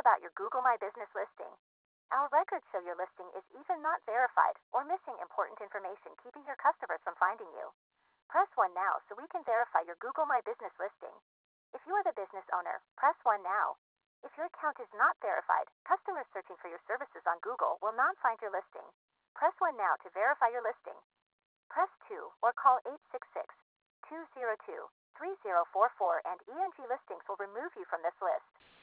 about your Google My Business listing? Our records show your listing is either not verified or missing important information, keeping your customers from finding you. Press 1 now so we can verify your Google My Business listing. If you are the business owner, press 1 now. If your account is not verified, customers searching for your services on Google will not find your listing. Press 1 now to verify your listing. Press 2 or call 866-202-3044 and ENG Listings will remove you from this list.